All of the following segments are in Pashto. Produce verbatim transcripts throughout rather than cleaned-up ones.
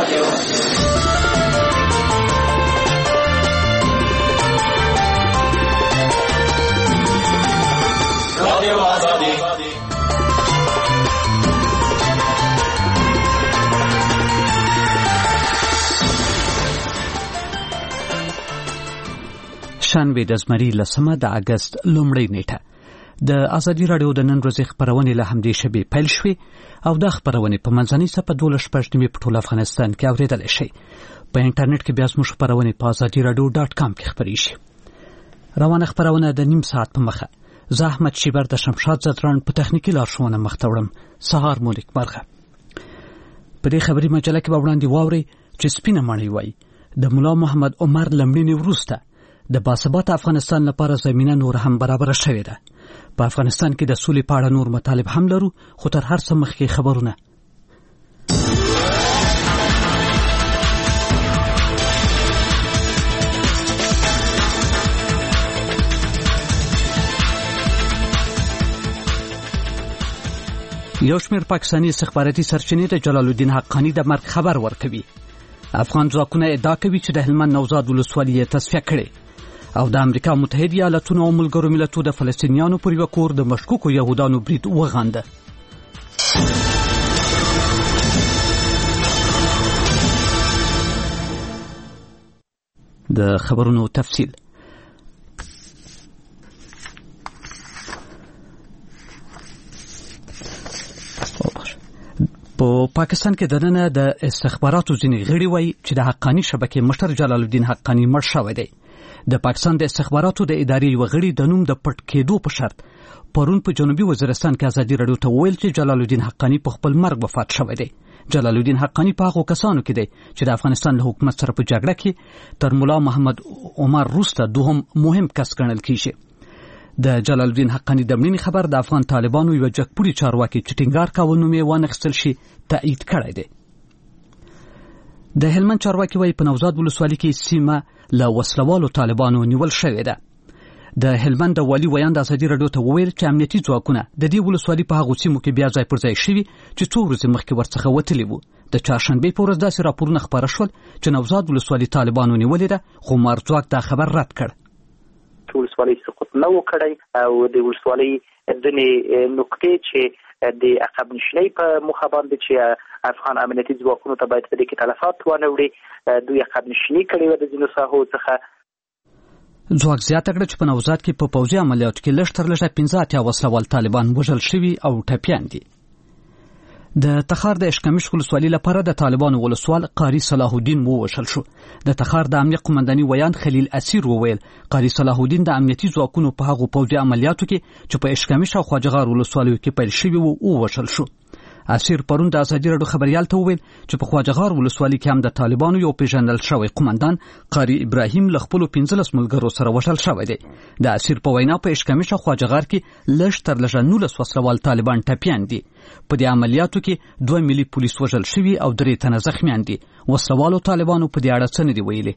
شنبه د زمري لسمه د اگست لومړۍ نیټه د ازادي رادیو د نن ورځې خبرونه له همدې شبي پیل شوې او د خبرونه په منځنۍ صفحه دولس پښتني په ټول افغانستان کې اوریدل شي. په انټرنیټ کې بیا زموږ خبرونه په ازادي رادیو ډاټ کام کې خبري شي. روانه خبرونه د نیم ساعت په مخه زه احمد شیبر د شمشاد زدران په تخنیکی لارښوونه مختوړم. سهار مولک مرغه په دې خبري مجله کې به وړاندې واوري چې سپینه مړی وای د مولا محمد عمر لمړینې وروسته د باثباته افغانستان لپاره زمينه نور هم برابر شوې ده. په افغانستان کې د سولې په اړه نور مطالب هم لرو، خو تر هر څه مخکې خبرونه. یو شمېر پاکستاني استخباراتي سرچینې د جلال الدین حقانی د مرګ خبر ورکوي. افغان ځواکونه ادعا کوي چې د هلمند نوزاد ولسوالۍ یې تصفیه کړې او د امریکا متحده ایالاتونو او ملګرو ملتونو د فلسطینیانو پر یو کور د مشکوکو يهودانو برید وغانده. د خبرونو تفصیل. په پاکستان کې دننه د استخباراتو ځینې غړي وایي چې د حقانی شبکې مشر جلال الدین حقانی مړ شوی دی. د پاکستان د استخباراتو د ادارې یو غړي د نوم د پټ کېدو په شرط پرون په جنوبي وزیرستان کې ازادي رادیو ته ویل چې جلال الدین حقانی په خپل مرګ وفات شوی دی. جلال الدین حقانی په هغو کسانو کې دی چې د افغانستان له حکومت سره په جګړه کې تر مولا محمد عمر وروسته دوهم مهم کس ګڼل کیږي. د جلال الدین حقانی د مړینې خبر د افغان طالبانو یو جګپوري چارواکي چې ټینګار کاوه نوم یې وانخیستل شي تایید کړی دی. د هلمند چارواکي وایي په نوزاد ولسوالۍ کې سیمه له وسلوالو طالبانو نیول شوې ده. د هلمند د والي ویان د ازادي رادیو ته وویل چې امنیتي ځواکونه د دې ولسوالۍ په هغو سیمو کې بیا ځای پر ځای شوي چې څو ورځې مخکې ورڅخه وتلي وو. د چهارشنبې په ورځ داسې راپورونه خپاره شول چې نوزاد ولسوالۍ طالبانو نیولې ده، خو مارځواک دا خبر رد کړ. ولسوالۍ سقوط نه وکړي او د ولسوالۍ ځینې نقطې چې د عقب نشینۍ په مخه باندې چې افغان امنیتي ځواکونو ته باید په دې کې تلفات ونه وړي، دوی عقب نشیني کړې وه د ځینو ساحو څخه. ځواک زیاته کړه چې په نوزاد کې په پوځي عملیاتو کې لږ تر لږه پنځه اتیا وسلوال طالبان وژل شوي او ټپیان دي. د تخار د اشکمش ولسوالۍ لپاره د طالبانو ولسوال قاری صلاح الدین ووژل شو. د تخار د امنیت قومنداني ویان خلیل اسیر وویل قاری صلاح الدین د امنیتي ځواکونو په هغو پوځي عملیاتو کې چې په اشکمش او خواجهغار ولسوالیو کې پیل شوي وو ووژل شو. اسیر پرون د ازادي رادیو خبريال ته وویل چې په خواجهغار ولسوالۍ کې هم د طالبانو یو پیژندل شوی قومندان قاری ابراهیم له خپلو پنځلس ملګرو سره وژل شوی دی. د اسیر په وینا په اشکمش او خواجهغار کې لږ تر لږه نولس وسلوال طالبان ټپیان دي. په دې عملیاتو کې دوه ملي پولیس وژل شوي او درې تنه زخمیان دي. وسلوالو طالبانو په دې اړه څه نه دي ویلي.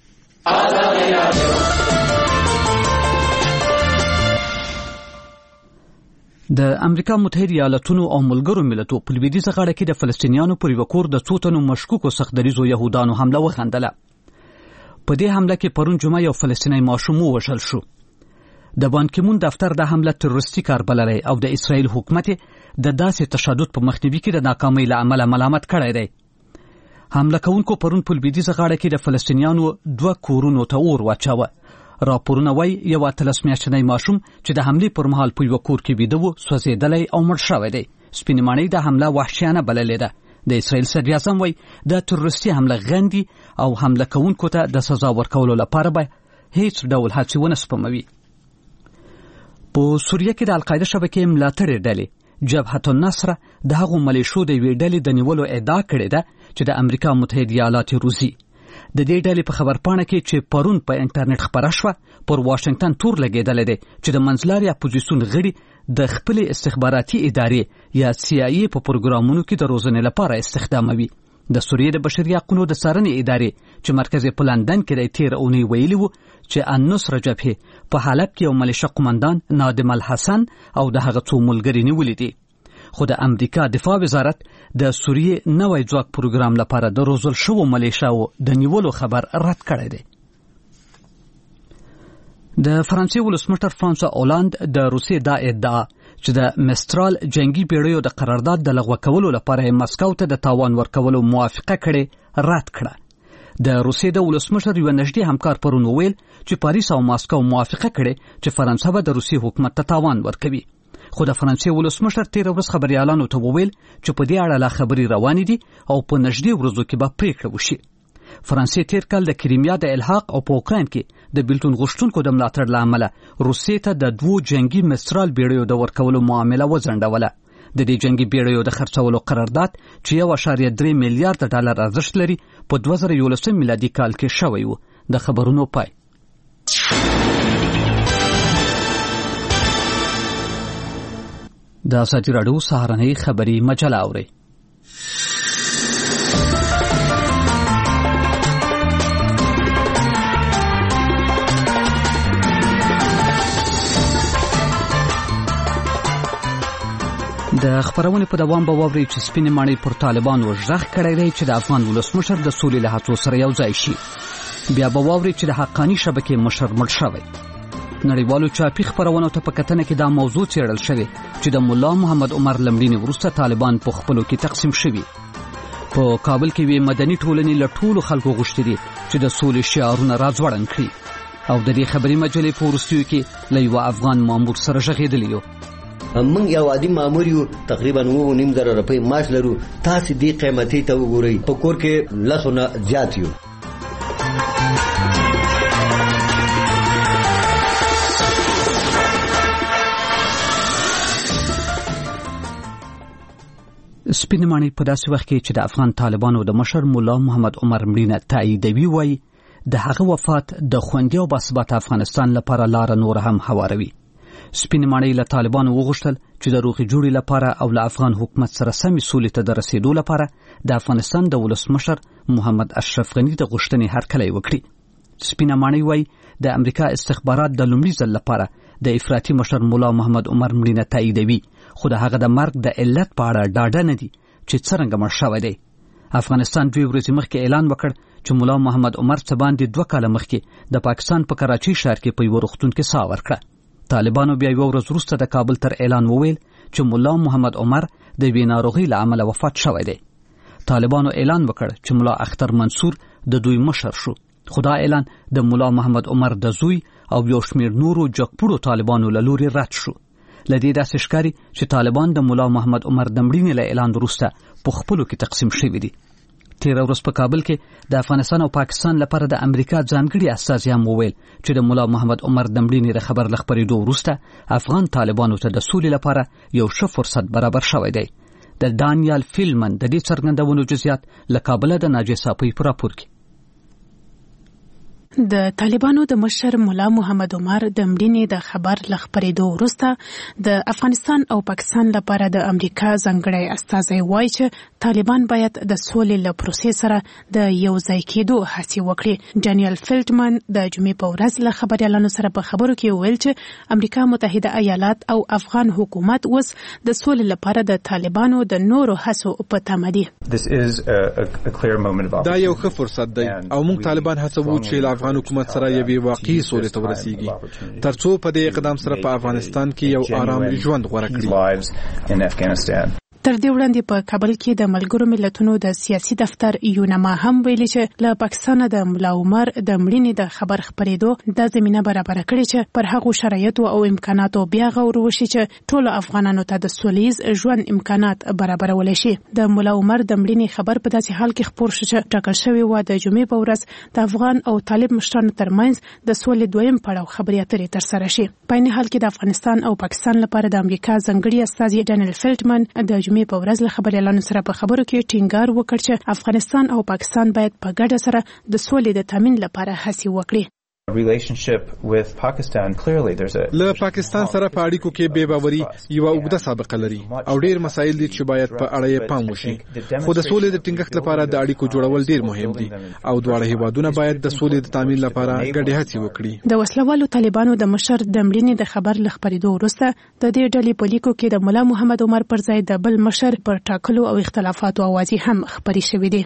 د امریکا متحده ایالاتونو او ملګرو ملتونو په لویدیځه غاړه کې د فلسطینیانو پر یو کور د څو تنو مشکوکو سختدریزو يهودانو حمله وغندله. په دې حمله کې پرون جمعه یو فلسطینی ماشوم وژل شو. د بان کی مون دفتر د حمله تروریستي کار بللی او د اسرائیل حکومت د داسې تشدد په مخنیوي کې د ناکامۍ له امله ملامت کړی دی. حمله کوونکو پرون په لویدیځه غاړه کې د فلسطینیانو دوه کورونو ته اور واچاوه. راپورونه وایي یو اتلس میاشتنی ماشوم چې د حملې پر مهال په یو کور کې ویده و سوځېدلی او مړ شوی دی. سپینې ماڼۍ د حمله وحشیانه بللې ده. د اسرائیل صدر اعظم وایي د تروریستي حمله غندي او حمله کوونکو ته د سزا ورکولو لپاره به هیڅ ډول هڅې ونه سپموي. په سوریه کې د القاعده شبکې ملاتړې ډلې جبهة النصر د هغو ملیشو د یوې ډلې د نیولو ادعا کړې ده چې د امریکا متحده ایالات روزي. د دې ډلې په خبرپاڼه کې چې پرون په انټرنیټ خبره شوه پر واشنگټن تور لګېدلی دی چې د منځلارې اپوزیسیون غړي د خپلې استخباراتي ادارې یا سی آی ای په پروګرامونو کې د روزنې لپاره استخداموي. د سوریې د بشري حقوقو د څارنې ادارې چې مرکز یې په لندن کې دی تېره اونۍ ویلي وو چې النصر جبهې په حلب کې یو ملیشه قومندان نادم الحسن او د هغه څو ملګري نیولي دي. خو د امریکا دفاع وزارت د سوریې نوې ځواک پروګرام لپاره د روزل شوو ملیشاو د نیولو خبر رد کړی دی. د فرانسې ولسمشر فرانسوا اولاند د روسیې دا ادعا چې د مسترال جنگي پیړیو د قرارداد د لغوه کولو لپاره مسکو ته د تاوان ورکولو موافقه کړې رد کړه. د روسیې د ولسمشر یو نږدې همکار پرون ویل چې پاریس او ماسکو موافقه کړې چې فرانسه به د روسیې حکومت ته تاوان ورکوي. خو د فرانسې ولسمشر تیر ورځ خبريالانو ته وویل چې په دې اړه لا خبري روانې دي او په نږدې ورځو کې به پریکړه وشي. فرانسې تیر کال د کریمیا د الحاق او په اوکراین کې د بیلتون غوښتونکو د ملاتړ لامل روسیې ته د دوو جنگي مسترال بیړیو د ورکولو معامله وځنډوله. د دې جنگي بیړیو د خرڅولو قرارداد چې یو اشاریه درې میلیارډ ډالر ارزښت لري په دوه زره یولسم میلادي کال کې شوی و. د خبرونو پای. د ازادي راډیو سهارنۍ خبری مجله اوري. د خبرونې په دوام به واوري چې سپینې ماڼۍ پر طالبانو ژغ کړی دی چې د افغان ولسمشر د سولې له هڅو سره یو ځای شي. بیا به واوري چې د حقاني شبکې مشر مړ شوی. نړیوالو چاپي خبرونو ته په کتنه کې دا موضوع څېړل شوې چې د مولا محمد عمر لمړینې وروسته طالبان په خپلو کې تقسیم شوي. په کابل کې وی مدني ټولنې له ټولو خلکو غوښتي دي چې د سولې شعارونه راځوړند کړي او د دې خبري مجلې په وروستیو کې له یو افغان مامور سره ژغېدلی یو. موږ یو عادي مامور یو، تقریبا اوه نیم زره روپۍ معاش لرو. تاسو دې قیمتي ته وګورئ، په کور کې لسونه زیات یو. سپینې ماڼۍ په داسې وخت کې چې د افغان طالبانو د مشر مولا محمد عمر مړینه تاییدوي وایي د هغه وفات د خوندي او باثباته افغانستان لپاره لاره نور هم هواروي. سپینې ماڼۍ له طالبانو وغوښتل چې د روغې جوړې لپاره او له افغان حکومت سره سمې سولې ته د رسېدو لپاره د افغانستان د ولسمشر محمد اشرف غني د غوښتنې هرکلی وکړي. سپینه ماڼۍ وایي د امریکا استخبارات د لومړي ځل لپاره د افراطي مشر مولا محمد عمر مړینه تاییدوي، خو د هغه د مرګ د علت په اړه ډاډه نه دي چې څرنګه مړ شوی دی. افغانستان دوی ورځې مخکې اعلان وکړ چې مولا محمد عمر څه باندې دوه کاله مخکې د پاکستان په کراچۍ ښار کې په یوه روغتون کې ساه ورکړه. طالبانو بیا یوه ورځ وروسته د کابل تر اعلان وویل چې مولا محمد عمر د یوې ناروغۍ له امله وفات شوی دی. طالبانو اعلان وکړ چې ملا اختر منصور د دوی مشر شو، خو دا اعلان د مولا محمد عمر د زوی او یو شمېر نورو جګپوړو طالبانو له لوري رد شو. له دې داسې ښکاري چې طالبان د مولا محمد عمر د مړینې له اعلان وروسته په خپلو کې تقسیم شوي دي. تیره ورځ په کابل کې د افغانستان او پاکستان لپاره د امریکا ځانګړي استازي هم وویل چې د مولا محمد عمر د مړینې د خبر له خپرېدو وروسته افغان طالبانو ته د سولې لپاره یو ښه فرصت برابر شوی دی. د دانیال فیلمن د دې څرګندونو جزئیات له کابله د ناجیه صافۍ په راپور کې. د طالبانو د مشر مولا محمد عمر د مړینې د خبر له خپرېدو وروسته د افغانستان او پاکستان لپاره د امریکا ځانګړی استازی وایي چې طالبان باید د سولې له پروسې سره د یو ځای کېدو هڅې وکړي. ډانیل فیلډمن د جمعې په ورځ له خبریالانو سره په خبرو کې ویل چې امریکا متحده ایالات او افغان حکومت اوس د سولې لپاره د طالبانو د نورو هڅو په تمه دي. دا یو ښه فرصت دی او موږ طالبان هڅوو چې له افغان حکومت سره یوې واقعي سولې ته ورسیږي ترڅو په دې اقدام سره په افغانستان کې یو آرام ژوند غوره کړي. تر دې وړاندې په کابل کې د ملګرو ملتونو د سیاسي دفتر یونما هم ویلي چې له پاکستان د مولا عمر د مړینې د خبر خپرېدو د زمينه برابر کړي چې پر هغو شرایطو او امکاناتو بیا غور وشي چې ټول افغانانو ته د سولیز ژوند امکانات برابرول شي. د مولا عمر د مړینې خبر په داسې حال کې خپور شو چې ټاکل شوی و د جمعې په ورځ د افغان او طالب مشرانو ترمنځ د سولې دویم پړاو خبرې اترې ترسره شي. په عین حال کې د افغانستان او پاکستان لپاره د امریکا ځانګړي استازي ډانیل فیلډمن د جمعې په ورځ له خبریالانو سره په خبرو کې ټینګار وکړ چې افغانستان او پاکستان باید په ګډه سره د سولې د تامین لپاره هڅې وکړي. له پاکستان سره په اړیکو کې بې باوري یو اوږده سابقه لري او ډېر مسایل دي چې باید په اړه یې پام وشي، خو د سولې د ټینګښت لپاره د اړیکو جوړول ډېر مهم دي او دواړه هیوادونه باید د سولې د تامین لپاره ګډې هڅې وکړي. د وسلوالو طالبانو د مشر د مړینې د خبر له خپرېدو وروسته د دې ډلې په لیکو کې د ملا محمد عمر پر ځای د بل مشر پر ټاکلو او اختلافاتو اوازې هم خپرې شوې دي.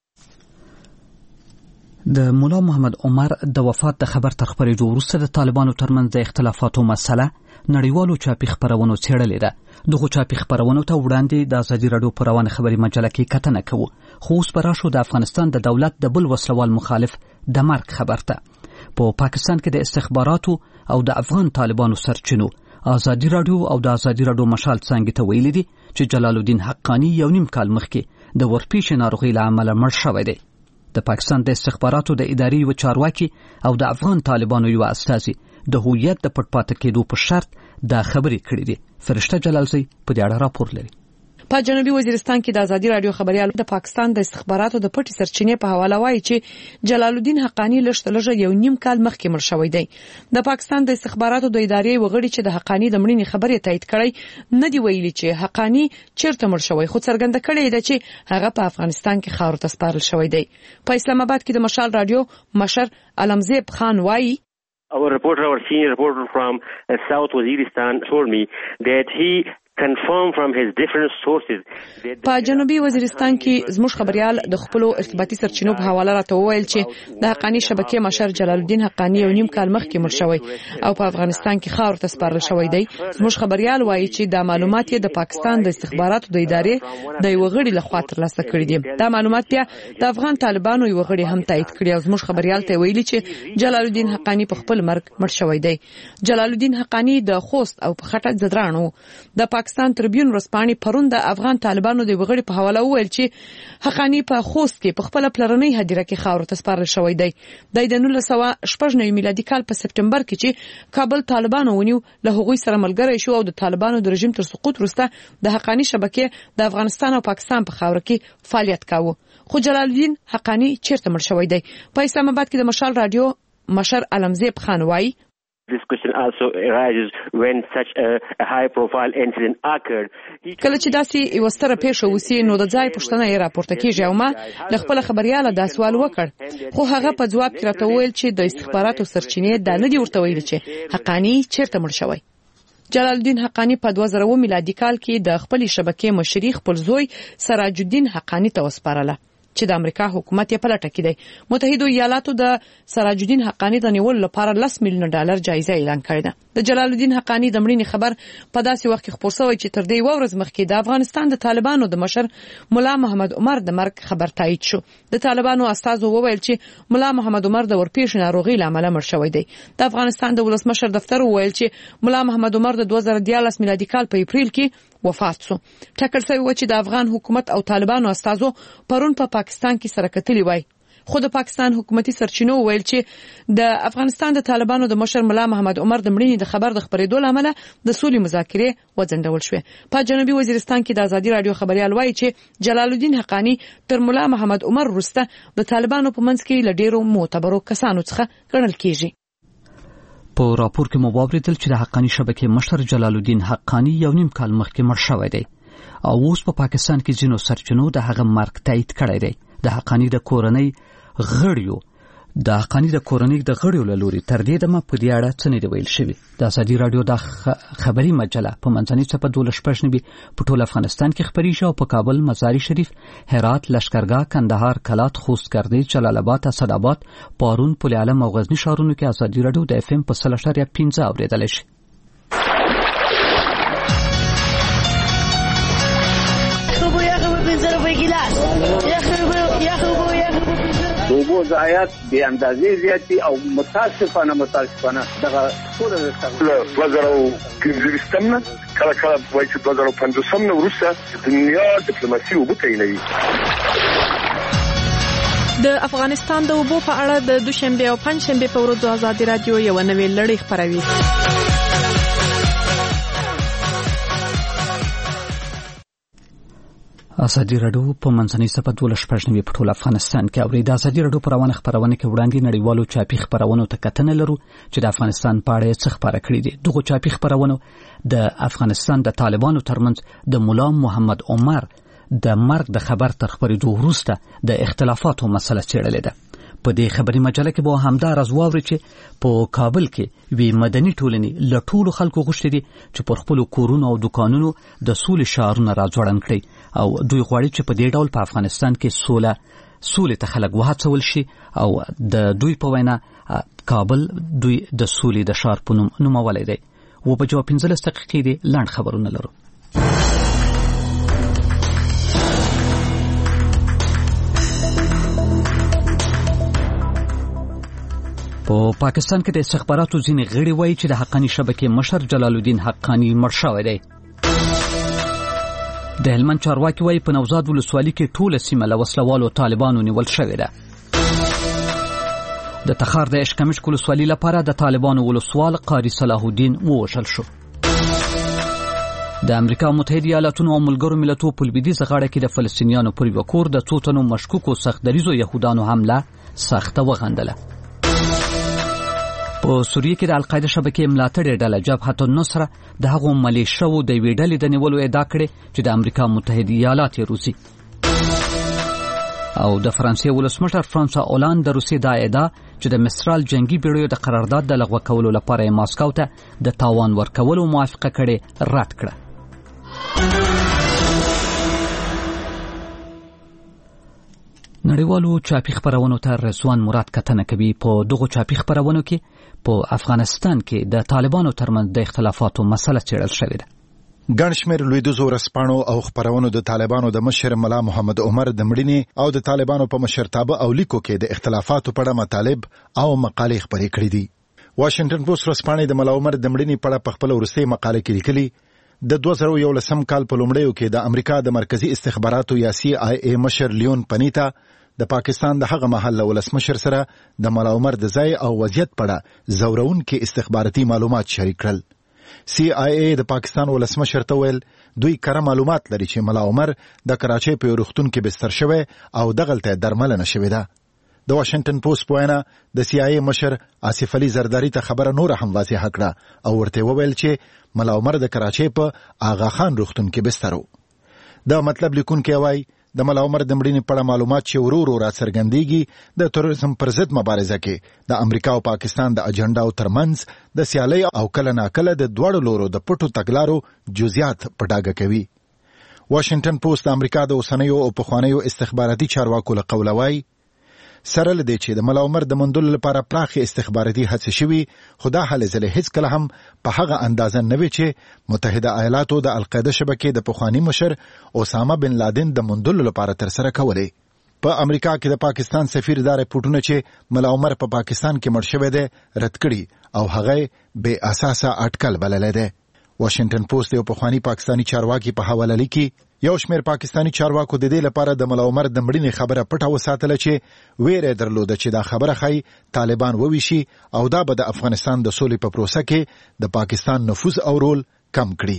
د مولا محمد عمر د وفات د خبر تر خبرېدو وروسته د طالبانو ترمنځ د اختلافاتو مسله نړیوالو چاپي خبرونو څېړلې ده. دغه چاپي خبرونو ته وړاندې د ازادي راډیو په روانه خبري مجله کې کتنه کوو، خو اوس به راشو د افغانستان د دولت د بل وسلوال مخالف د مرګ خبر ته. په پاکستان کې د استخباراتو او د افغان طالبانو سرچینو ازادي راډیو او د ازادي راډیو مشال څنګه ته ویلي دي چې جلال الدین حقانی یو نیم کال مخکې د ورپېښې ناروغۍ له امله مړ شوی دی. د پاکستان د استخباراتو د ادارې یو چارواکي او د افغان طالبانو یو استازي د هویت د پټ پاتې کېدو په شرط دا خبرې کړې دي. فرشته جلالزی په دې اړه راپور لري. په جنوبي وزیرستان کې د ازادي راډیو خبريال د پاکستان د استخباراتو د پټي سرچینې په حواله وایي چې جلال الدین حقانی لږ لږ یو نیم کال مخکې مړ شوی دی. د پاکستان د استخباراتو د ادارې وغړي چې د حقانی د مړینې خبرې تایید کړي نه دی ویلي چې حقانی چیرته مړ شوی، خو څرګنده کړي ده چې هغه په افغانستان کې خاور ته سپارل شوی دی. په اسلام آباد کې د مشال راډیو مشر علمزیب خان وایي Our reporter, our senior reporter from uh, South Waziristan told me that he confirmed from his different sources. په جنوبي وزیرستان کې زموږ خبريال د خپل ارتباطي سرچینو په حواله راته وویل چې د حقانی شبکې مشر جلال الدین حقانی یو نیم کال مخکې مړ شوی او په افغانستان کې خاور ته سپارل شوی دی. زموږ خبريال وایي چې دا معلومات یې د پاکستان د استخباراتو د ادارې د یو غړي لخوا ترلاسه کړي دي. دا معلومات بیا د افغان طالبانو یو غړي هم تایید کړي او زموږ خبريال ته ویلي چې جلال الدین حقانی په خپل مرګ مړ شوی دی. جلال الدین حقانی د خوست او په خټک زدرانو د پاکستان تربیون ورسپانې پرون د افغان طالبانو د وغړي په حواله وویل چې حقانی په خوست کې په خپل پلرنۍ هدیره کې خاور ته سپارل شوی دی. د نولس سوه شپږ نوي میلادي کال په سپټمبر کې چې کابل طالبانو ونیو له هغوی سره ملګری شو او د طالبانو د رژیم تر سقوط وروسته د حقانی شبکې د افغانستان او پاکستان په خاور کې فعالیت کاوه. خو جلال الدین حقانی چیرته مړ شوی دی؟ په اسلام آباد کې د مشال راډیو مشر علمزیب خان وایي This question also arises when such a, a high profile incident occurred. کله چې داسې یو ستره پیښه وسی نو د ځای پوښتنه یې راپورته کیږي او ما له خپل خبرياله دا سوال وکړ، خو هغه په جواب کې راته وویل چې د استخباراتو سرچینې دا نه دی ورته ویلي چې حقانی چیرته مړ شوی. جلال الدین حقانی په دوه زره میلادي کال کې د خپل شبکې مشري خپل زوی سراج الدین حقانی ته وسپارله چې د امریکا حکومت یې په لټه کې دی. متحده ایالاتو د سراج الدین حقانی د نیولو لپاره لس میلیون ډالر جایزه اعلان کړې ده. د جلال الدین حقانی د مړینې خبر په داسې وخت کې خپور شوی چې تر دې یوه ورځ مخکې د افغانستان د طالبانو د مشر مولا محمد عمر د مرګ خبر تایید شو. د طالبانو استازو وویل چې مولا محمد عمر د ورپېښې ناروغۍ له امله مړ شوی دی. د افغانستان د ولسمشر دفتر وویل چې مولا محمد عمر د دوه زره دیارلس میلادي کال په اپریل کې وفات شو. ټاکل شوی و چې د افغان حکومت او طالبانو استازو پرون په پا پاکستان کې سره کتلي وای، خو د پاکستان حکومتي سرچینو ویل چې د افغانستان د طالبانو د مشر مولا محمد عمر د مړینې د خبر د خبرېدو لامل د سولې مذاکرې وځنډول شوې. په جنوبي وزیرستان کې د ازادي راډیو خبريال وایي چې جلال الدین حقانی تر مولا محمد عمر وروسته د طالبانو په منځ کې له ډېرو معتبرو کسانو څخه ګڼل کیږي. په راپور کې مو واوریدل چې د حقانی شبکې مشر جلال الدین حقانی یو نیم کال مخکې مړ شوی دی او اوس په پاکستان کې ځینو سرچینو د هغه مرګ تایید کړی دی. د حقانی د کورنۍ غړیو د حقانی د کورنۍ د غړیو له لوري تر دې دمه په دې اړه څه نه دی ویل شوي. د ازادي راډیو د خبري مجله په منځنۍ څپه دولس شپږ نوي په ټول افغانستان کې خپرېږي او په کابل، مزاري شریف، هرات، لشکرګاه، کندهار، کلات، خوست، ګردیز، جلال آباد، اسداباد، پارون، پل علم او غزنی ښارونو کې ازادي راډیو د اف ام په سل اشاریه پنځه اورېدلی شي. د اوبو ضایعات بې اندازې زیات دي او متاسفانه متاسفانه دغه ټوله له دوه زره پنځویشتم نه کله کله وایي چې دوه زره پنځوسم نه وروسته دنیا ډیپلوماسي اوبه تعینوي. د افغانستان د اوبو په اړه د دوشنبه او پنځشنبه په ورځو ازادي راډیو یو نوې لړۍ خپروي. ازادي راډیو په منځنۍ صفه دوه شپږ نوي په ټول افغانستان کې اوري. د ازادي راډیو په روانه خبرونه کې وړاندې نړیوالو چاپی خبرونو ته کتنه لرو چې د افغانستان په اړه څه خبره کړې دي. دغه چاپی خبرونه د افغانستان د طالبانو ترمنځ د مولا محمد عمر د مرګ د خبر تر خبرېدو وروسته د اختلافاتو مسله څېړلې ده. په دې خبري مجله کې به همدا راز واوري چې په کابل کې وی مدني ټولنې له ټولو خلکو غوښتي دي چې پر خپل کورونو او دکانونو د سولې شعارونه راځوړند کړي او دوی غواړي چې په دې ډول په افغانستان کې سوله سولې ته خلک وهڅول شي او د دوی په وینا کابل دوی د سولې د شعار په نوم نومولی دی. و په جواب پنځلس دقیقې دي لاند خبرونه لرو. په پاکستان کې د استخباراتو ځینې غړي وایي چې د حقانی شبکې مشر جلال الدین حقانی مړ شوی دی. د هلمند چارواکي وایي په نوزاد ولسوالۍ کې ټوله سیمه له وسلوالو طالبانو نیول شوې ده. د تخار د اشکمش ولسوالۍ لپاره د طالبانو ولسوال قاری صلاح الدین ووژل شو. د امریکا متحده ایالاتونو او ملګرو ملتونو په لویدیځه غاړه کې د فلسطینیانو پر یو کور د څو تنو مشکوکو سختدریزو یهودانو حمله سخته وغندله. په سوریه کې د القاعده شبکې ملاتړې ډله جبهة النصره د هغو ملیشو د یوې ډلې د نیولو ادعا کړې چې د امریکا متحده ایالات یې روسي. او د فرانسې ولسمشر فرانسوا اولان د روسیې دا ادعا چې د مصرال جنگي بیړیو د قرارداد د لغوه کولو لپاره یې ماسکو ته د تاوان ورکولو موافقه کړې رد کړه. نړیوالو چاپی خبرونو ته رضوان مراد کتنه کوي. په دغه چاپی خبرونو کې په افغانستان کې د طالبانو ترمنځ د اختلافاتو مسله څېړل شوې ده. ګڼ شمېر لویدیځو ورځپاڼو او خبرونو د طالبانو د مشر ملا محمد عمر د مړینې او د طالبانو په مشرتابه او لیکو کې د اختلافاتو په اړه مطالب او مقالې خپرې کړې دي. واشنگټن پوسټ ورځپاڼې د ملا عمر د مړینې په اړه په خپل وروستۍ مقاله کې لیکلي د دوه زره یولسم کال په لومړیو کې د امریکا د مرکزی استخباراتو یا سی آی ای مشر لیون پنیتا د پاکستان د هغه محل ولسمشر سره د ملا عمر د ځای او وضعیت په اړه زورونکي استخباراتي معلومات شریک کړل. سی آی ای د پاکستان ولسمشر ته ویل دوی کره معلومات لري چې ملا عمر د کراچۍ په روغتون کې بستر شوی او دغلته درملنه شوې ده. د واشنگټن پوسټ په وینا د سی آی ای مشر آصف علي زرداری ته خبره نور هم واضحه کړه او ورته وویل چې ملا عمر د کراچۍ په آغا خان روغتون کې بستر و. دا مطلب لیکونکي وایي د ملا عمر د مړینې په اړه معلومات چې ورو ورو راڅرګندېږي د تروریزم پر ضد مبارزه کې د امریکا او پاکستان د اجنډاو ترمنځ د سیالۍ او کله ناکله د دواړو لورو د پټو تګلارو جزئیات په ډاګه کوي. واشنگټن پوسټ د امریکا د اوسنیو او پخوانیو استخباراتي چارواکو له قوله وایي سره لدې چې د ملا عمر د موندلو لپاره پراخې استخباراتي هڅې شوي، خو دا هلې ځلې هیڅکله هم په هغه اندازه نه وي چې متحده ایالاتو د القاعده شبکې د پخواني مشر اسامه بن لادن د موندلو لپاره ترسره کولې. په امریکا کې د پاکستان سفیر دا رپورټونه چې ملا عمر په پا پاکستان کې مړ شوی دی رد کړي او هغه بې اساسه اټکل بللی دی. واشنگټن پوسټ یو پخواني پاکستاني چارواکي په حواله لیکي یو شمېر پاکستاني چارواکو د دې لپاره د ملا عمر د مړینې خبره پټه وساتله چې ویره درلوده چې دا خبره ښایي طالبان وویشي او دا به د افغانستان د سولې په پروسه کې د پاکستان نفوذ او رول کم کړي.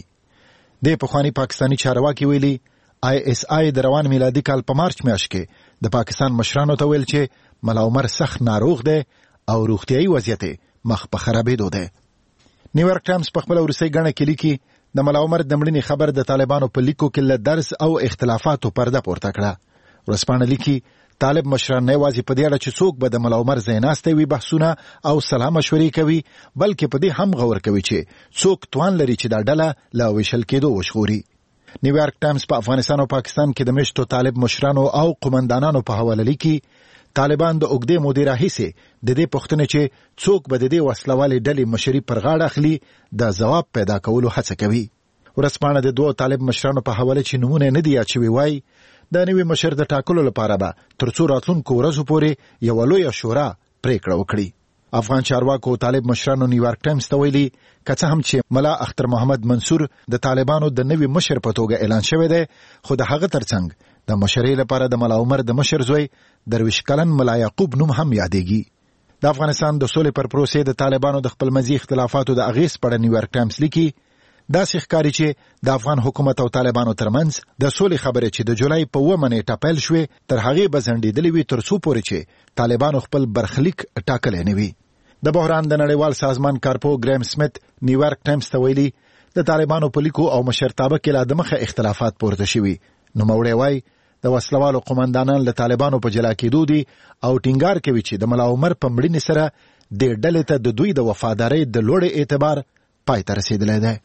د پخواني پاکستاني چارواکي ویلي آی اس آی د روان میلادي کال په مارچ میاشت کې د پاکستان مشرانو ته ویل چې ملا عمر سخت ناروغ دی او روغتیایي وضعیت مخ په خرابېدو دی. نیویارک ټایمز په خپل ورسۍ غاڼه کې لیکي د ملا عمر د مړینې خبر د طالبانو په لیکو کې له درس او اختلافاتو پرده پورته کړه. ورځپاڼه لیکي طالب مشران نه یوازې په دې اړه چې څوک به د ملا عمر ځای ناستی وي بحثونه او سلا مشورې کوي، بلکې په دې هم غور کوي چې څوک توان لري چې دا ډله له ویشل کېدو وژغوري. نیویارک ټایمز په افغانستان او پاکستان کې د مشتو طالب مشرانو او قومندانانو په حواله لیکي طالبان د اوږدې مودې راهیسې د دې پوښتنې چې څوک به د دې وسلوالې ډلې مشري پر غاړه اخلي د ځواب پیدا کولو هڅه کوي. ورځپاڼه د دوو طالب مشرانو په حواله چې نومونه نه دي یاد شوي وایي د نوي مشر د ټاکلو لپاره به تر څو راتلونکو ورځو پورې یوه لویه شورا پریکړه وکړي. افغان چارواکو طالب مشرانو نیویارک ټایمز ته ویلي که څه هم چې ملا اختر محمد منصور د طالبانو د نوي مشر په توګه اعلان شوی دی، خو د هغه ترڅنګ د مشرۍ لپاره د ملا عمر د مشر زوی درویش کلن ملا یعقوب نوم هم یادېږي. د افغانستان د سولې پر پروسې د طالبانو د خپلمنځي اختلافاتو د اغېز په اړه نیویارک ټایمز لیکي داسې ښکاري چې د افغان حکومت او طالبانو ترمنځ د سولې خبرې چې د جولای په اوومه نیټه پیل شوې تر هغې به ځنډېدلې وي تر څو پورې چې طالبانو خپل برخلیک ټاکلی نه وي. د بحران د نړیوال سازمان کارپو ګریم سمیت نیویارک ټایمز ته ویلي د طالبانو په لیکو او مشرتابه کې لا د مخه اختلافات پورته شوي. نوموړی وایي د وسلوالو قومندانان له طالبانو په جلا کېدو دي او ټینګار کوي چې د ملا عمر په مړینې سره د ډلې ته د دوی د وفادارۍ د لوړ اعتبار پای ته رسیدلی دی.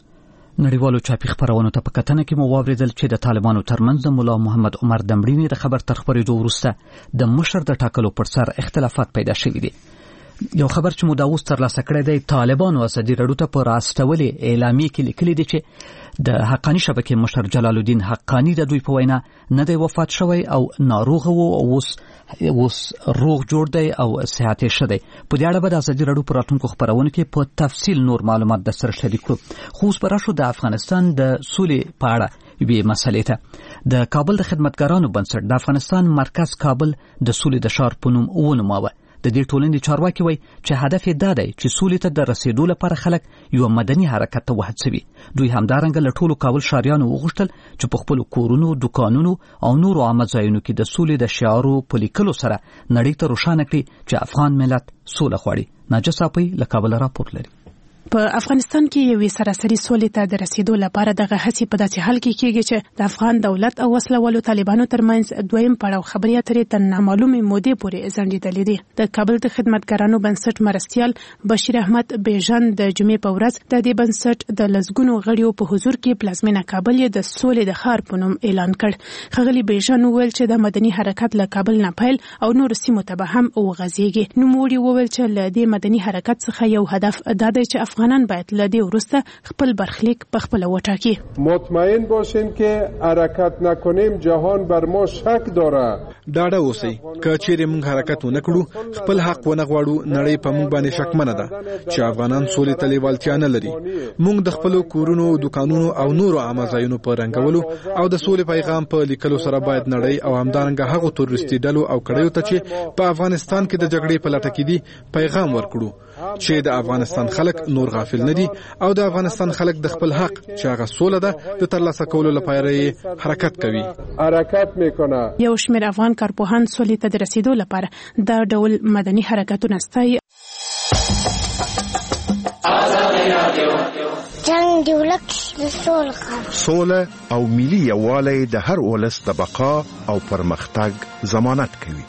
نړیوالو چاپي خبرونو ته په کتنه کې مو واورېدل چې د طالبانو ترمنځ د ملا محمد عمر د مړینې د خبر تر خپرېدو وروسته د مشر د ټاکلو پر سر اختلافات پیدا شوي دي. یو خبر چې مو دا اوس ترلاسه کړی دی، طالبانو ازادي راډیو ته په راستولې اعلامیې کې لیکلي دي چې د حقانی شبکې مشر جلال الدین حقانی د دوی په وینا نه دی وفات شوی او ناروغ وو او اوس اوس روغ جوړ دی او صحت یې ښه دی. په دې اړه به د ازادي راډیو په راتلونکو خپرونو کې په تفصیل نور معلومات در سره شریک کړو. خو اوس به راشو د افغانستان د سولې په اړه یوې مسلې ته. د کابل د خدمتګارانو بنسټ د افغانستان مرکز کابل د سولې د ښار په نوم ونوماوه. د دې ټولنې چارواکي وایي چې هدف یې دا دی چې سولې ته د رسیدو لپاره خلک یو مدني حرکت ته وهڅوي. دوی همدارنګه له ټولو کابل ښاریانو وغوښتل چې په خپلو کورونو، دوکانونو او نورو عامه ځایونو کې د سولې د شعارو په لیکلو سره نړۍ ته روښانه کړي چې افغان ملت سوله غواړي. ناجس اپی له کابل راپورټ لري. په افغانستان کې یوې سراسري سولې ته د رسیدو لپاره دغه هڅې په داسې حال کې کېږي چې د افغان دولت او وسلوالو طالبانو ترمنځ دویم پړاو خبرې اترې تر نامعلومې مودې پورې ځنډېدلې دي. د کابل د خدمتګارانو بنسټ مرستیال بشیر احمد بیژن د جمعې په ورځ د دې بنسټ د لسګونو غړیو په حضور کې پلازمینه کابل یې د سولې د ښار په نوم اعلان کړ. ښاغلي بیژن وویل چې د مدني حرکت له کابل نه پیل او نور سیمو ته به هم وغځېږي. نوموړي وویل چې له دې مدني حرکت څخه یو هدف دا دی چې افغانان باید له دې وروسته خپل برخلیک په خپل وټاکي. مطمئن باشین که حرکت نکنیم جهان بر ما شک داره. ډاډه اوسئ که چیرې موږ حرکت ونه کړو، خپل حق ونه غواړو، نړۍ په موږ باندې شکمنه ده چې افغانان سولې ته لیوالتیا نه لري. موږ د خپلو کورونو، دوکانونو او نورو عامه ځایونو په رنګولو او د سولې پیغام په لیکلو سره باید نړۍ او همدارنګه هغو تروریستي ډلو او کړیو ته چې په افغانستان کې د جګړې په لټه کې دي پیغام ورکړو چې د افغانستان خلک نور غافل نه دي او د افغانستان خلک د خپل حق چې هغه سوله ده د ترلاسه کولو لپاره حرکت کوي حرکت میکنه. یو شمېر افغان کارپوهان سولې ته د رسیدو لپاره دا ډول مدني حرکتونه ستایي. جنگ د ولک د سولې سوله او ملي یووالی د هر ولس د بقا او پرمختګ ضمانت کوي.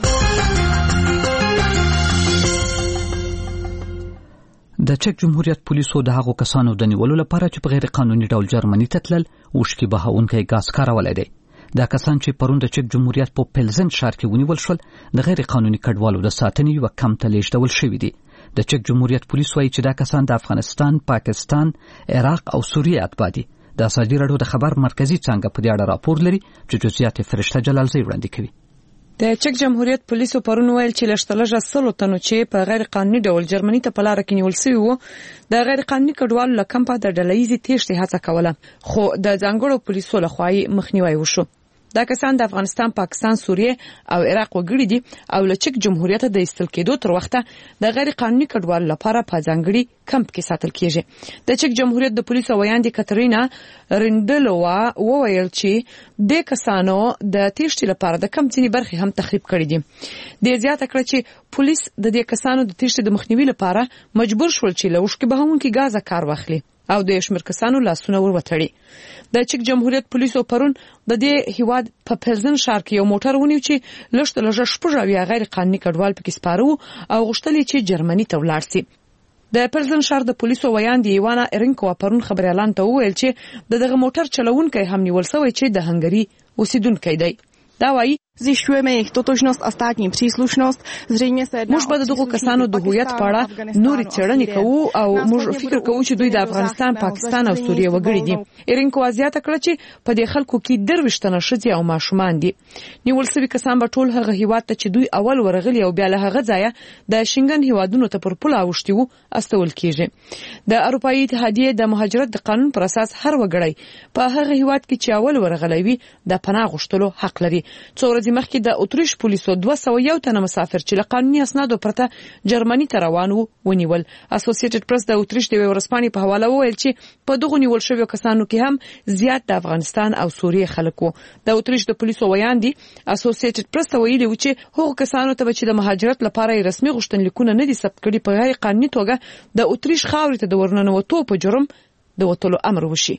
د چک جمهوریت پولیسو د هغو کسانو د نیولو لپاره چې په غیر قانوني ډول جرمني ته تلل وشکي بهاونکی ګاز کارولی دی. دا کسان چې پرون د چک جمهوریت په پلزن ښار کې ونیول شول د غیر قانوني کډوالو د ساتنې یوه کمپ ته لیږدول شوي دي. د چک جمهوریت پولیس وایي چې دا کسان د افغانستان، پاکستان، عراق او سوریه اتباع دي. د ازادي راډیو د خبر مرکزي څانګه په دې اړه راپور لري چې جزئیات یې فرشته جلالزی وړاندې کوي. د چک جمهوریت پولیسو پرون ویل چې لشتلجه سلو تنو چې په غیر قانوني ډول جرمني ته په لار کې نیول شوی وو د غیر قانوني کډوالو له کمپه د ډلهیزې تېښتې هڅه کوله، خو د ځانګړو پولیسو لخوا یې مخنیوی وشو. دا کسان د افغانستان، پاکستان، سوریه او عراق وګړي دي او له چک جمهوریت د ایستل کېدو تر وخته د غیر قانوني کډوالو لپاره په ځانګړي کمپ کې ساتل کېږي. د چک جمهوریت د پولیسو ویاندې کاترینا رندلوا وویل چې د کسانو د تېښتې لپاره د کمپ ځینې برخې هم تخریب کړي دي. د زیاته کړه چې پولیس د دې کسانو د تېښتې د مخنیوي لپاره مجبور شول چې له وشکې بهاونکي ګازه کار واخلي او د شمیر کسانو لاسونه ور وتړي. د چک جمهوریت پولیسو پرون د دې هیواد په پلزن ښار کې یو موټر ونیو چې لږ تر لږه شپږ اویا غیر قانوني کډوال پکې سپاره وو او غوښتل یې چې جرمني ته ولاړ سي. د پلزن ښار د پولیسو ویاندې ایوانا ارینکو پرون خبريالان ته وویل چې دغه موټر چلوونکی هم نیول شوی چې د هنګري اوسیدونکی دی. دا وایي Zjišťujeme ich totožnosť a státní příslušnosť. Zřejmě se jedná موږ به دغه کسانو د هویت په اړه نورې څېړنې کوو او موږ فکر کوو چې دوی د افغانستان، پاکستان او سوریه وګړي دي. ایرینکو زیاته کړه چې په دې خلکو کې درویشت تنه ښځې او ماشومان دي. نیول شوي کسان به ټول هغه هیواد ته چې دوی اول ورغلي او بیا له هغه ځایه د شنګن هیوادونو ته پر پل اوښتي وو استول کېږي. د اروپایي اتحادیې د مهاجرت د قانون پر اساس هر وګړی په هغه هیواد کې چې اول ورغلی وي د پناه غوښتلو حق لري. څو ورځې ورځې مخکې د اتریش پولیسو دوه سوه یو تنه مسافر چې له قانوني اسنادو پرته جرمني ته روان وو ونیول. اسوسییټډ پریس د اتریش د ورځپاڼې په حواله وویل چې په دغه نیول شویو کسانو کې هم زیات د افغانستان او سوریې خلک وو. د اتریش د پولیسو ویاندي اسوسییټډ پریس ته ویلي و چې هغو کسانو ته چې د مهاجرت لپاره رسمي غوښتنلیکونه نه دي ثبت کړي په غیر قانوني توګه د اتریش خاورې ته د ورننوتو په جرم د وتلو امر وشي.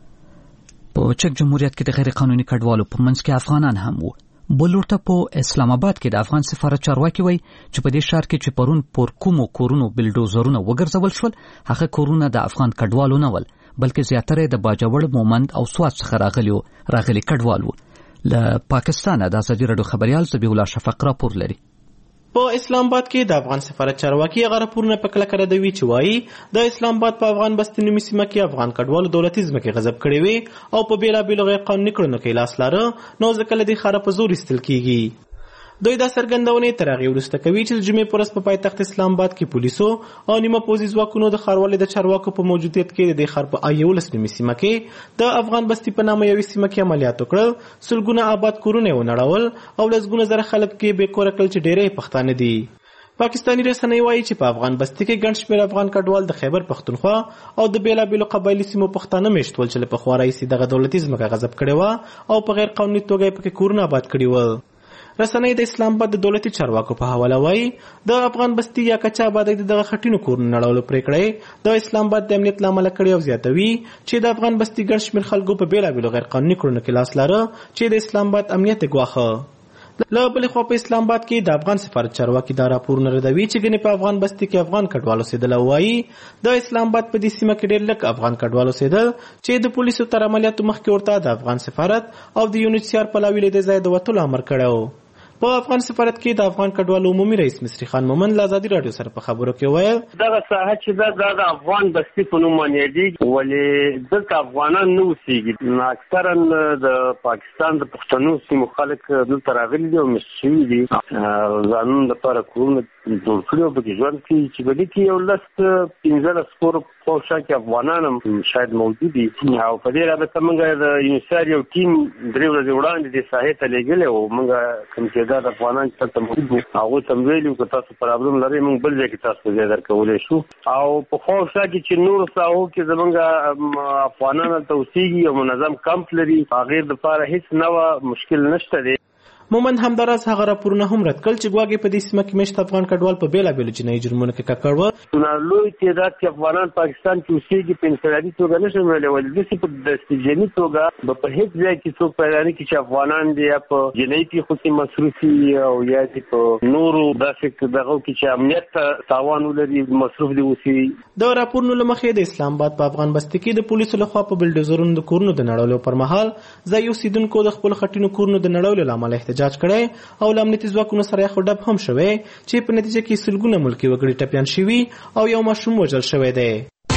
په چک جمهوریت کې د غیر قانوني کډوالو په منځ کې افغانان هم وو. بلورته په اسلام آباد کې د افغان سفارت چارواکي وایي چې په دې ښار کې چې پرون پر کومو کورونو بلډوزرونه وګرځول شول هغه کورونه د افغان کډوالو نه ول بلکې زیاتره د باجوړ مومند او سوات څخه راغلي راغلي کډوال وو. له پاکستانه د ازادي راډیو خبريال ذبیح الله شفق راپور لري. په اسلام آباد کې د افغان سفارت چارواکي هغه راپورونه په کله کله دوي چې وایي د اسلام آباد په افغان بستي نیمه سیمه کې افغان کډوالو دولتي ځمکې غصب کړې وي او په بیلابیلو غیر قانوني کړنو کې لاس لاره نو ځکه له دې ښاره په زور ایستل کیږي. دوی دا څرګندونې تر هغې وروسته کوي چې د جمعې په ورځ په پایتخت اسلام آباد کې پولیسو او نیمه پوځي ځواکونو د ښاروالۍ د چارواکو په موجودیت کې د دې ښار په یولس نیمې سیمه کې د افغان بستي په نامه یوې سیمه کې عملیات وکړل. سلګونه آباد کورونه یې ونړول او لسګونه زره خلک کې بې کوره کړل چې ډېری پښتانه دي. پاکستانی رسنۍ وایي چې په افغان بستي کې ګڼ شمېر افغان کډوال د خیبر پښتونخوا او د بیلابیلو قبایلي سیمو پښتانه میشت ول چې له پخوا راهیسې دغه دولتي ځمکه غصب کړې وه او په غیر قانوني توګه یې پکې کورونه آباد کړي ول. رسنۍ د اسلام آباد د دولتي چارواکو په حواله وایي د افغان بستي یا کچا آبادۍ د دغه خټینو کورونو نړولو پرېکړې د اسلام آباد د امنیت له امله کړې او زیاتوي چې د افغان بستي ګڼ شمېر خلکو په بیلابیلو غیر قانوني کړنو کې لاس لاره چې د اسلام آباد امنیت یې ګواښه. له بلې خوا په اسلام آباد کې د افغان سفارت چارواکي دا راپورونه ردوي چې ګنې په افغان بستي کې افغان کډوال اوسېدل او وایي د اسلام آباد په دې سیمه کې ډېر لږ افغان کډوال اوسېدل چې د پولیسو تر عملیاتو مخکې ورته د افغان سفارت او د یو ان ایچ سی آر پلاوي له دې ځایه د وتلو امر کړی و. په افغان سفارت کې د افغان کډوالو عمومي رئیس مصری خان مومند له ازادي راډیو سره په خبرو کې ویل دغه ساحه چې دا د افغان بستي په نوم باندې ولې دلته افغانان نه اوسېږي اکثرا د پاکستان د پښتنو سیمو خلک دلته راغلي دي او مشري دي ځانونو لپاره کورونه جوړ کړي او پکې ژوند کوي چې په دې کې یو لس پنځلس کور په شا کې افغانان هم شاید موجود دي او په دې رابطه موږ د یونیسار یو ټیم درې ورځې وړاندې دې ساحې ته لېږلی او موږ کوم چې دا د افغانان چې هلته موجود وو هغوی ته مې ویلي وو که تاسو پرابلم لرئ موږ بل ځای کې تاسو ته ځای درکولی شو او په خوا شا کې چې نورو ساحو کې زموږ افغانان هلته اوسېږي او منظم کمپ لري هغې دپاره هېڅ نوه مشکل نشته دی. مومند همداراز هغه راپورونه هم رد کړل چې ګواکې په دې سیمه کې میشت افغان کډوال په بیلابیلو جنایي جرمونو کې ککړ وو. لوی تعداد کې افغانان پاکستان کې اوسېږي په انفرادي توګه نشم ویلی ولې داسې په دستجني توګه به په هېڅ ځای کې څوک پیدا نه کړي چې افغانان دي یا په جنایي پیښو کې مصروف وي او یا دې په نورو داسې دغو کې چې امنیت ته تاوان ولري مصروف دي اوسي. د راپورونو له مخې د اسلام آباد په افغان بستي کې د پولیسو لخوا په بلډوزرونو د کورونو د نړولو پر مهال ځایي اوسېدونکو د خپلو خټینو کورونو د نړولو له امله احتجاج کړی او له امنیتي ځواکونو سره یخ ډب هم شوی چې په نتیجه کې سلګونه ملکي وګړي ټپیان شوي او یو ماشوم وژل شوی دی.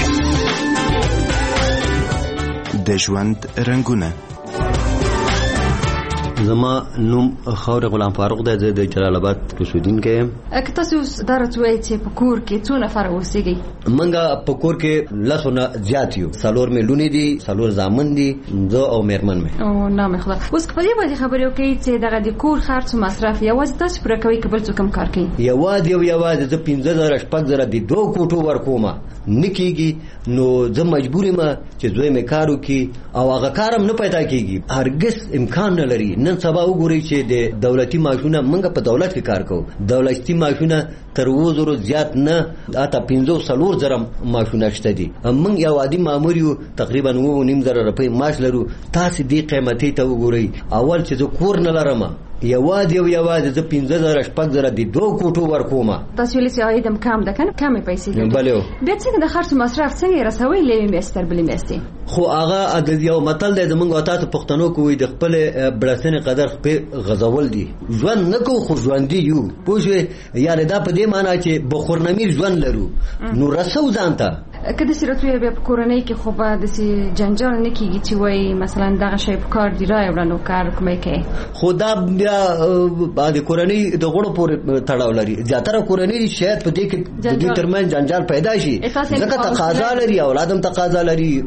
د ژوند رنګونه زما نوم خاور غلام فاروق دی زه د جلال آباد اوسیدونکی یم. که تاسو دا راته ووایئ چې په کور کې څو نفره اوسېږئ؟ موږ په کور کې لسو نه زیات یو څلور مې لوڼې دي څلور زامن دي زه او مېرمن مې. او نام خدا اوس که په دې باندې خبرې وکړئ چې دغه د کور خرڅ مصرف یوازې تاسو پوره کوئ که بل څوک هم کار کوي؟ یوازې او یوازې زه پنځه زره شپږ زره د دوو کوټو ورکومه نه کېږي نو زه مجبور یم چې زوی مې کار وکړي او هغه کار هم نه پیدا کېږي هرګز امکان نه لري. نن سبا وګورئ چې د دولتي معاشونه موږ په دولت کې کار کوو دولتي معاشونه تر اووه زرو زیات نه حتی پنځه څلور زره معاشونه شته دي. موږ یو عادي مامور یو تقریبا اووه نیم زره روپۍ معاش لرو. تاسې دې قیمتۍ ته وګورئ اول چې زه کور نه لرم یوازې او یوازې زه پنځه زره شپږ زره د دوو کوټو ورکومه. تاسو ویلي چې عاید هم کم ده که نه کمې پیسې دي بلې بیا څنګه د خرڅ مصرف څنګه یې رسوئ له یوې میاشتې تر بلې میاشتې؟ خو هغه د یو متل دی زموږ تاسو پښتنو کې وایي د خپلې بړستنې قدر خپې غځول دي. ژوند نه کوو خو ژوندي یو پوه شوې یعنې دا په دې معنا چې بخورنمیر ژوند لرو نو رسو ځان ته. که داسې راته ووایې بیا په کورنۍ کې خو به داسې جنجال نه کېږي چې وایي مثلا دغه شی په کار دي رایوړه نو کار کومی کوي؟ خو دا بیا د کورنۍ د غړو پورې تړاو لري. زیاتره کورنۍ شاید په دې کې د دوی ترمنځ جنجال پیدا شي ځکه تقاضا لري اولاد هم تقاضا لري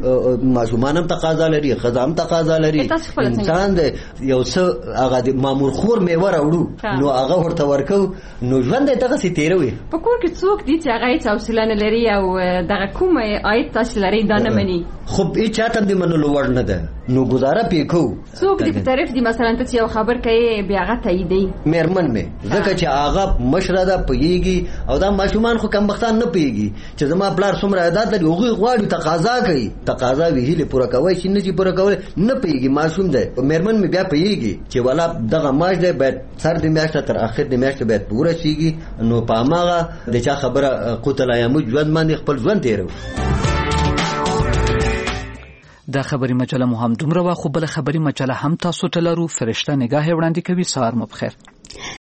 ماشومان هم تقاضا لري، ښځه هم تقاضا لري. انسان د یو څه هغه د مامور خور میوه راوړو نو هغه ورته ورکو نو ژوند یې دغسې تېروي. په کور کې څوک دي چې هغه هېڅ حوصله نه لري او دغه کوم عاید تاسې لرئ دا نه مني؟ خو هېڅ چا ته هم د منلو وړ نه ده نو ګزاره پې کوو. څوک دې په طرف دي مثلا ته چې یو خبر کوې بیا هغه تاییدوي؟ مېرمن مې ځکه چې هغه مشره ده پوهېږي او دا ماشومان خو کمبختان نه پوهېږي چې زما پلار څومره عادت لري. هغوی غواړي تقاضا کوي، تقاضا وي هیلې پوره کوی شي نه شي پوره کولی نه پوهېږي ماشوم دی. مېرمن مې بیا پوهېږي چې والا دغه معاش دی باید سر د میاشته تر اخر د میاشتې باید پوره شيږي نو په هماغه د چا خبره قوت الایامو ژوند باندې خپل ژوند تېرو. دا خبري مجله مو هم دومره وه، خو بله خبري مجله هم تاسو ته لرو. فرشته نگاه وړاندې کوي. سهار مو بخیر.